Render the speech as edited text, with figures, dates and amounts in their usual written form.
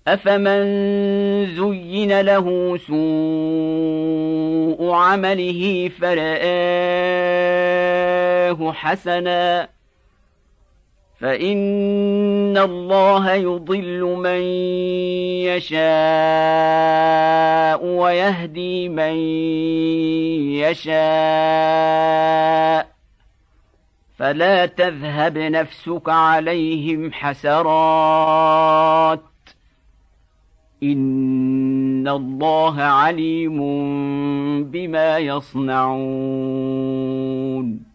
أفمن زين له سوء عمله فرآه حسنا فإن الله يضل من يشاء ويهدي من يشاء فلا تذهب نفسك عليهم حسرات إن الله عليم بما يصنعون